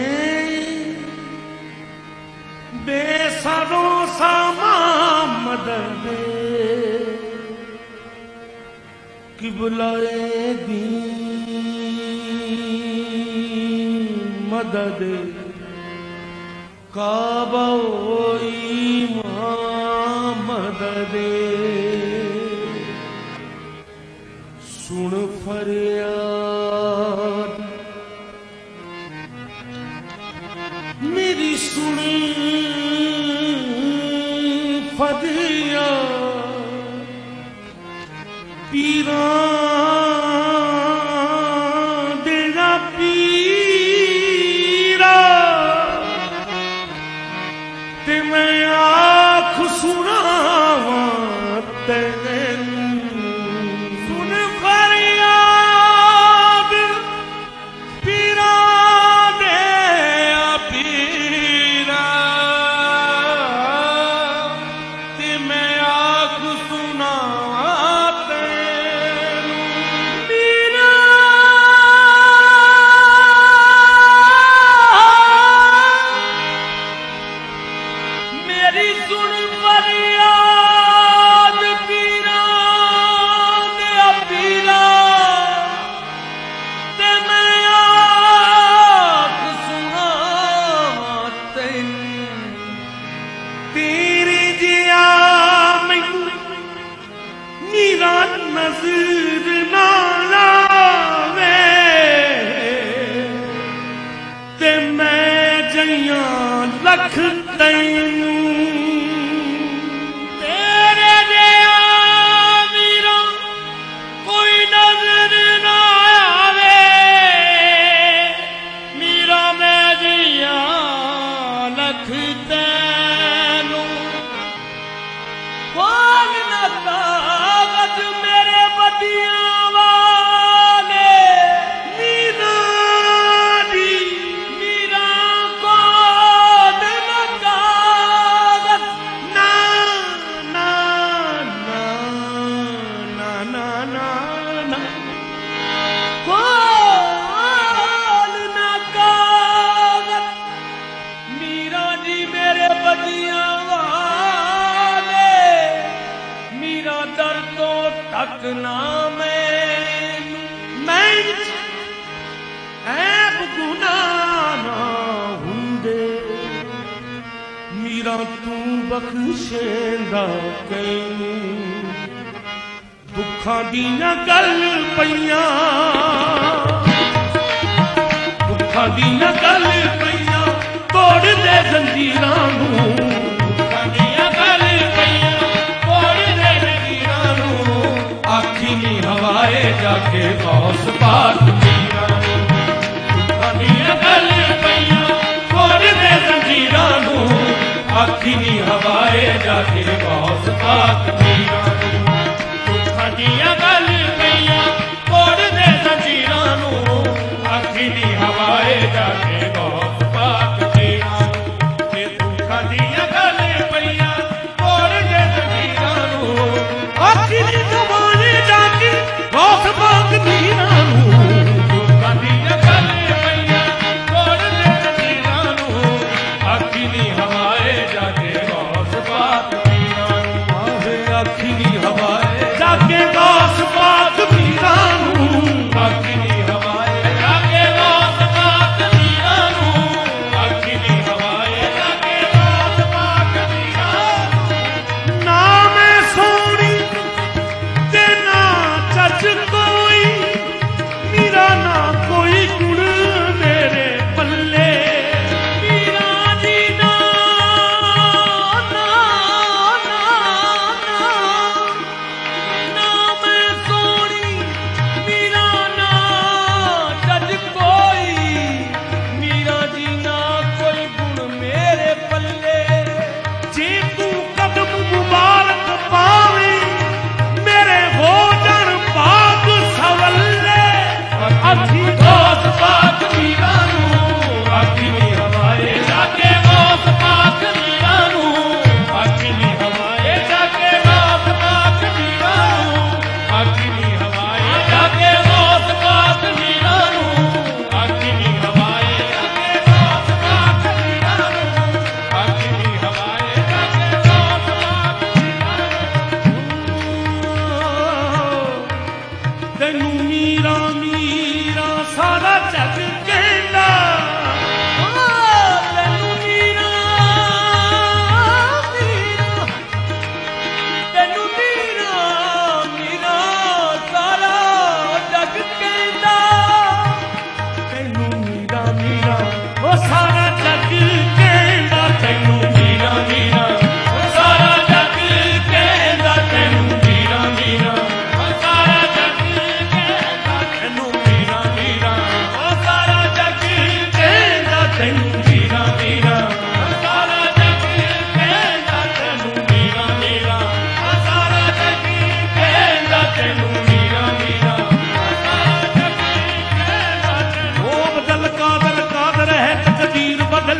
बेसरों सामा मदद किबलाए दी मदद काबा मदद सुन फरियाद मेरी सुन फरियाद पीरा देना पीरा ते मैं आँख सुनावा सुन फरियाद पीरा दे पीरा ते मैं आँख सुनावा मेरी सुन फरियाद पीरा दे पीरा ते मैं आँख सुनावा तेरी जिया मेरा नजर ना लावे ते मैं जइया लख तैनू तेरे जिया मेरा कोई नजर ना आवे मेरा मैं जिया लख तैनू बोल न कागज मेरे बदियां वाले मीरा दी मीरा को दिन कागज ना ना ना ना ना ना ना बोल न कागज मीरा जी मेरे बदियां वाले मीरा दर्दों तक ना मैं ऐब गुनाह ना हुंदे मीरा तू बख्शेंदा कैनू दुखां दियां गल पईयां दुखां दियां गल पईयां तोड़ दे जंजीरां नूं दुखां दियां गल पईयां तोड़ दे जंजीरां नूं आखी नी हवाए जाके गौस पाक मीरा दुखां दियां गल पईयां तोड़ दे जंजीरां नूं आखी नी हवाए जाके गौस पाक मीरा दुखां दियां गल पईयां तोड़ दे जंजीरां नूं आखी नी हवाए जाके गौस पाक मीरा ते दुखां दियां गल पईयां तोड़ दे जंजीरां नूं आखी नी हवाए जाके गौस पाक मीरा नूं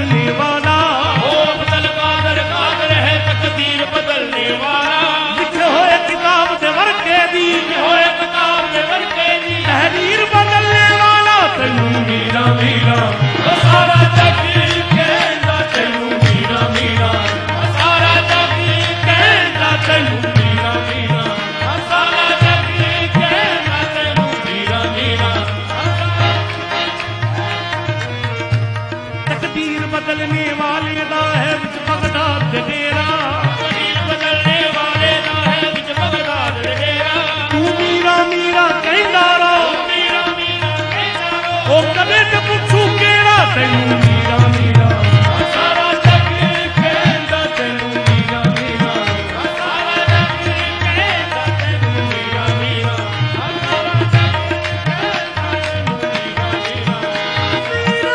बदलने वाला, ओ अब्दुल कादर कादर है तकदीर बदलने वाला। लिखे होए किताब दे वर्के दी, लिखे होए किताब दे वर्के दी तहरीर बदलने वाला। तैनू मीरा मीरा सारा जग कहंदा, तैनू मीरा मीरा सारा जग कहंदा, तैनू मीरा मीरा सारा जग कहंदा, तैनू मीरा मीरा। तकदीर बदलने वाले दा है विच बगदाद दे डेरा, तकदीर बदलने वाले दा है विच बगदाद दे डेरा। तू मीरा मीरा कहंदा रो, मीरा मीरा कहंदा रो, ओ कदे ते पुछू केड़ा तैनू मीरा मीरा सारा जग कहंदा, तैनू मीरा मीरा सारा जग कहंदा, तैनू मीरा मीरा सारा जग कहंदा, तैनू मीरा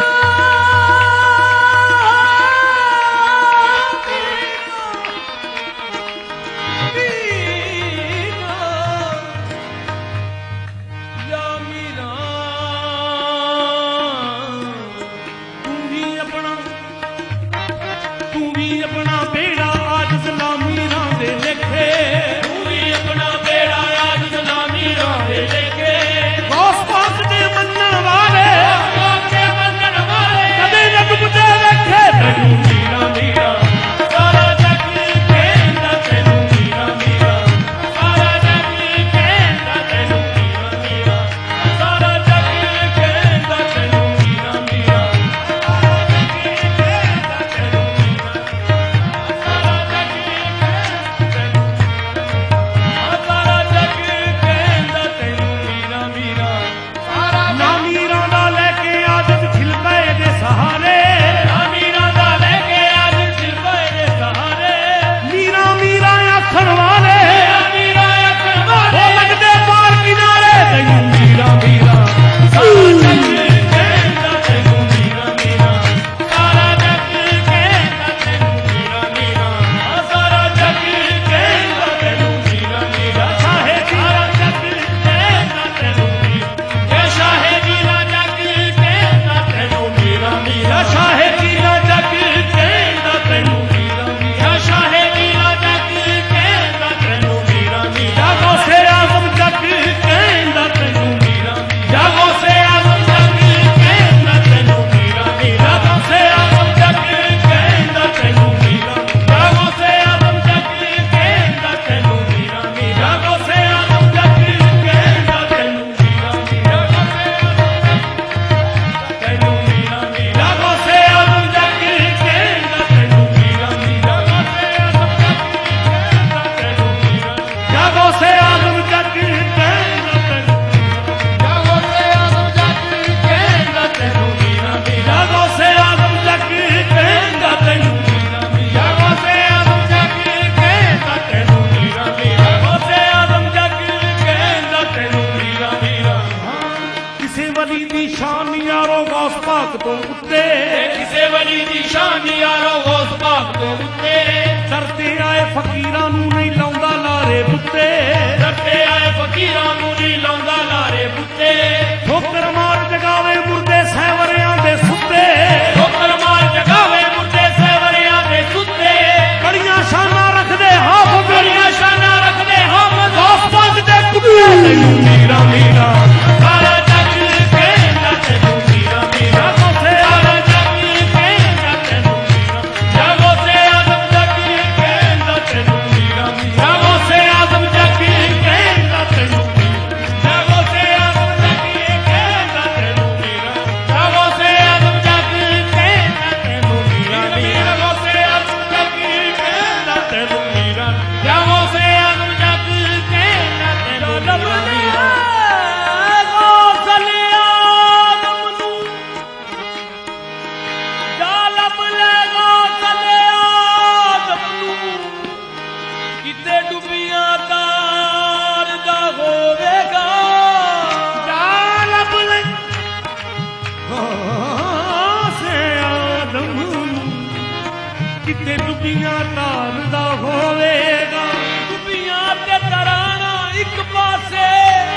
किते डुबियां तारदा होवेगा, डुबियां ते तराना एक पासे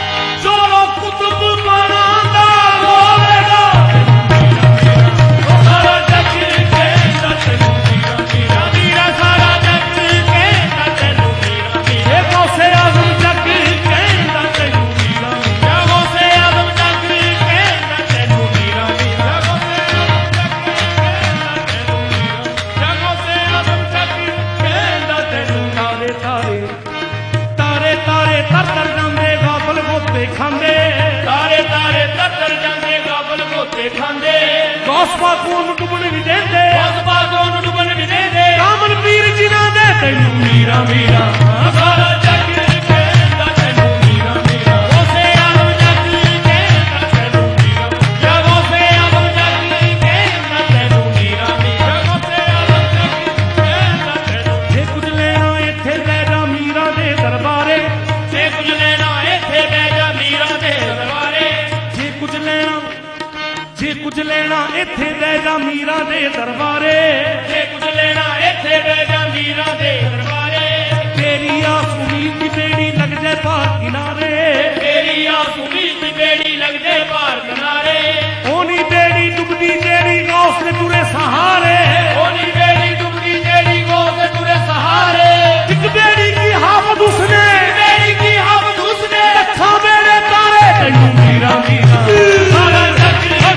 चोरो कुतुब बनांदा होवेगा। सारा जग गौस पाक नूं डुबण नहीं देंदे, गौस पाक नूं डुबण नहीं देंदे, कामल पीर जिन्हां दे तैनूं मीरा मीरा सारा जग कहंदा तैनूं मीरा मीरा, गौसे आलम जग कहंदा तैनूं मीरा मीरा, गौसे आलम जग कहंदा तैनूं मीरा मीरा, गौसे आलम जग कहंदा तैनूं। जे कुछ लेना इत्थे लै जा मीरा दे दरबारे, जे कुछ लेना इत्थे लै जा मीरा दे दरबारे, जे कुछ लेना इत्थे लै जा मीरा दे दरबारे, जे कुछ लेना इत्थे लै जा मीरा दे दरबारे। तेरी आस उम्मीद दी बेड़ी लग जाए पार किनारे, तेरी आस उम्मीद दी बेड़ी लग जाए पार किनारे। ओनी बेड़ी डुबदी जेड़ी गौस दे तुरे सहारे, ओनी बेड़ी डुबदी जेड़ी गौस दे तुरे सहारे। एक बेड़ी की हाफत उसने, बेड़ी की हाफत उसने, लखा मेरे तारे तैनूं मीरा मीरा सारा जग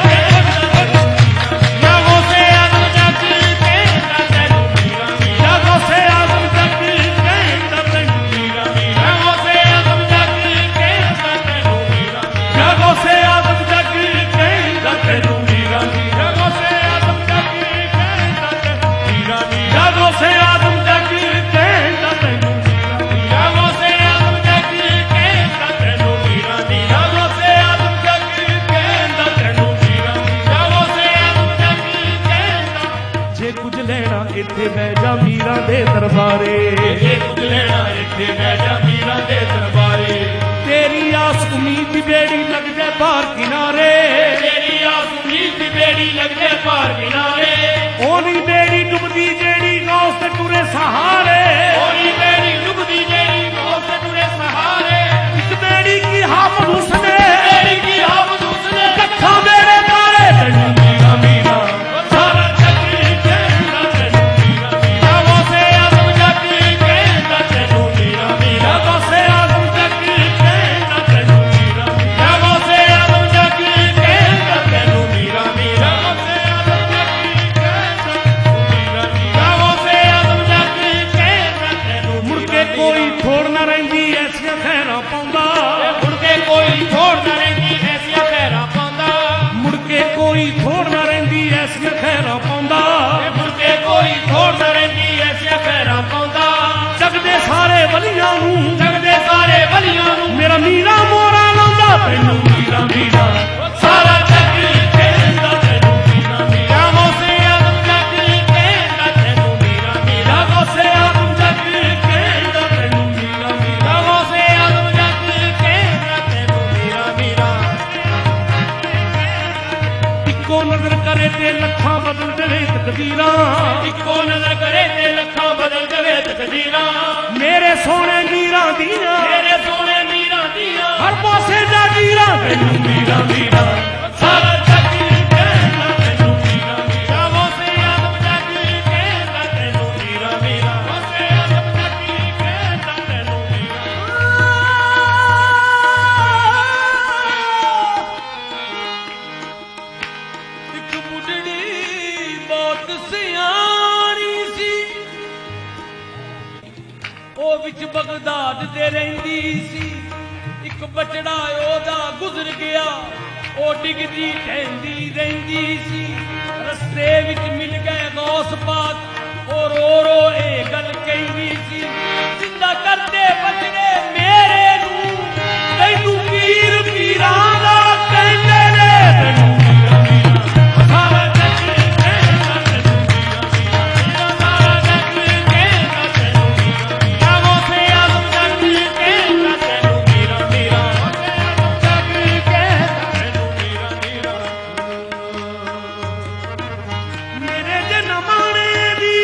इत्थे बह जा मीरा दे दरबारे, जे कुछ लेना इत्थे बह जा मीरा दे दरबारे। तेरी आस उम्मीद दी बेड़ी लग जाए पार किनारे, तेरी आस उम्मीद दी बेड़ी लग जाए पार किनारे। ओनी बेड़ी डुबदी जेड़ी गौस दे टुरे सहारे, ओनी बेड़ी डुबदी जेड़ी गौस दे टुरे सहारे। इस बेड़ी की हाफत उसने, बेड़ी की हाफत उसने, कखा मेरे तारे तैनूं मीरा मीरा सारा जग कहंदा तैनूं मीरा मीरा, गौसे आज़म जग कहंदा तैनूं मीरा मीरा, गौसे आज़म जग कहंदा तैनूं मीरा मीरा, गौसे आज़म जग कहंदा तैनूं मीरा मीरा, गौसे आज़म जग कहंदा मीरा मीरा, गौसे आज़म जग कहंदा तैनूं। मुड़ के कोई थोड़ ना रहिंदी ऐसियां खैरां पाउंदा, मुड़ के कोई थोड़ ना रहिंदी ऐसियां खैरां पाउंदा, मुड़ के कोई थोड़ ना रहिंदी ऐसियां खैरां पाउंदा, मुड़ के कोई थोड़ ना रहिंदी ऐसियां खैरां पाउंदा। जग दे सारे वलियां नूं, जग दे सारे वलियां नूं मेरा मीरा मोरा लाउंदा तैनूं मीरा मीरा सारा जग कहंदा तैनूं मीरा मीरा, गौसे आज़म जग कहंदा तैनूं मीरा मीरा, गौसे आज़म जग कहंदा तैनूं मीरा मीरा, गौसे आज़म जग कहंदा तैनूं मीरा मीरा। इक्को नजर करे ते लखां बदल देवे तकदीरां, इक्को नजर करे ते लखां बदल देवे तकदीरां। मेरे सोने मीरा दियां, मेरे सोने मीरा दियां, हर पासे जागीरां तैनूं मीरा मीरा सारा जग कहंदा तैनूं मीरा मीरा, गौसे आज़म जग कहंदा तैनूं मीरा मीरा, गौसे आज़म जग कहंदा तैनूं मीरा। एक बुढ़ड़ी बहुत सियाणी सी, ओ विच बगदाद दे रहिंदी सी। एक बचड़ा ओदा गुजर गया, ओ डिगदी ढहंदी रहिंदी सी। रस्ते विच मिल गए गौस पाक, ओ रो रो ए गल कहिंदी सी, जिंदा करदे बचड़े मेरे नूं तैनूं पीर पीरां दा कहंदे ने तैनूं मीरा मीरा सारा जग कहंदा तैनूं मीरा मीरा, सारा जग कहंदा तैनूं मीरा मीरा, गौसे आज़म जग कहंदा तैनूं मीरा मीरा, गौसे आज़म जग कहंदा तैनूं मीरा मीरा। मेरे जनमाने दी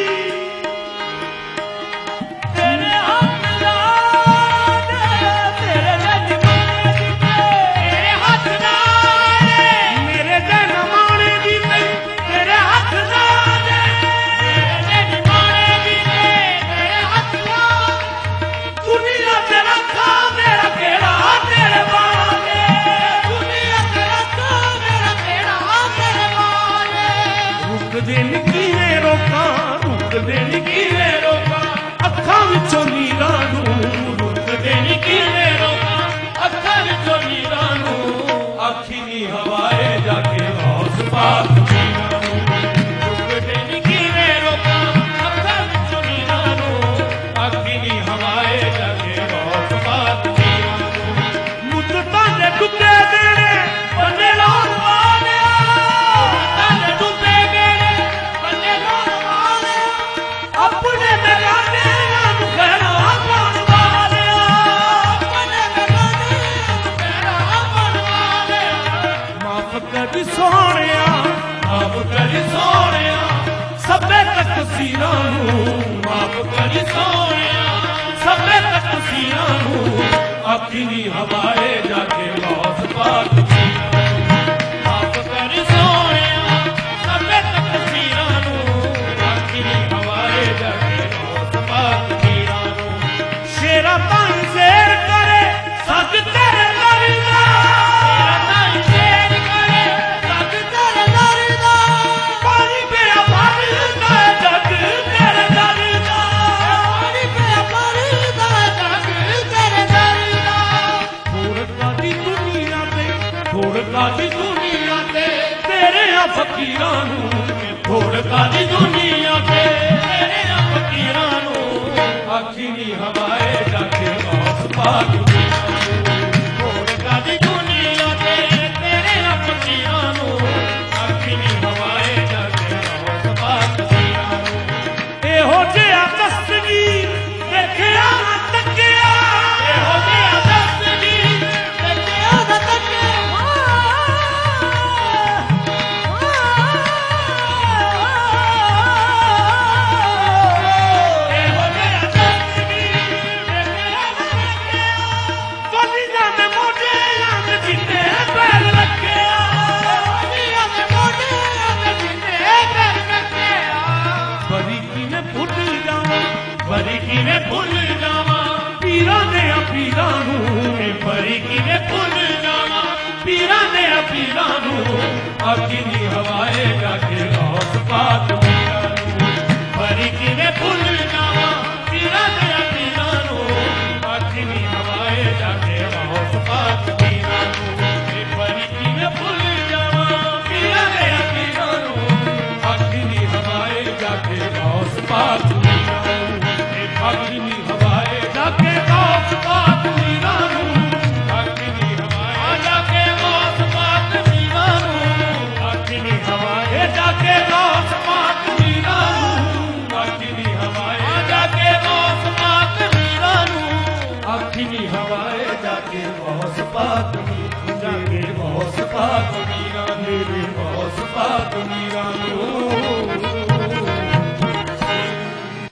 तेरे हक ला दे, तेरे जनमाने दी तेरे हक ला दे, मेरे जनमाने दी तेरे हक ला दे, मेरे जनमाने दी तेरे हक ला। दुनिया ते रखा मेरा केड़ा तेरे वाले, दुनिया ते रखा मेरा केड़ा तेरे वाले। रुक दे निकीने रोका, रुक दे निकीने रोका, अखां विचों नीरां नूं रुक दे निकीने रोका, अखां विचों नीरां नूं। आखी नी हवाए जाके गौस पाक आखी नी हवाए जाके गौस पाक माफ कर सोनिया सबे तकसीरां नूं आखी नी हवाए जाके गौस पाक मीरां नूं शेरा ताई शेर करे सज तेरे दर दा शेरा ताई शेर करे सज तेरे दर दा पानी पिया भरदा जग तेरे दर दा पानी पिया भरदा जग तेरे दर दा थोड़का दी दुनिया ते तेरे फकीरां नूं थोड़का दी दुनिया ते तेरे फकीरां नूं आखी नी हवाए जाके गौस पाक थोड़का दी दुनिया ते तेरे फकीरां नूं आखी नी हवाए जाके गौस पाक एहो जिहा दस्तगीर देखिया ना तकिया एहो जिहा दस्तगीर देखिया ना तकिया एहो जिहा दस्तगीर देखिया ना तकिया वलियां दे मोढे अंग जिन्ने पैर लगिया वलियां दे मोढे अंग जिन्ने पैर लगिया बड़ी किवें भुल जावां बड़ी किवें भुल जावां पीरां दे पीरां नूं बड़ी किवें भुल जावां पीरां दे पीरां नूं आखी नी हवाए जाके गौस पाक मीरां नूं बड़ी किवें भुल जावां पीरां दे पीरां नूं आखी नी हवाए जाके गौस पाक मीरां नूं बड़ी किवें भुल जावां पीरां दे पीरां नूं आखी नी हवाए जाके गौस पाक मीरां नूं आखी नी हवाए जाके गौस पाक मीरां नूं आखी नी हवाए जाके गौस पाक मीरां नूं आखी नी हवाए जाके गौस पाक मीरां नूं आखी नी हवाए जाके गौस पाक मीरां नूं आखी नी हवाए जाके गौस पाक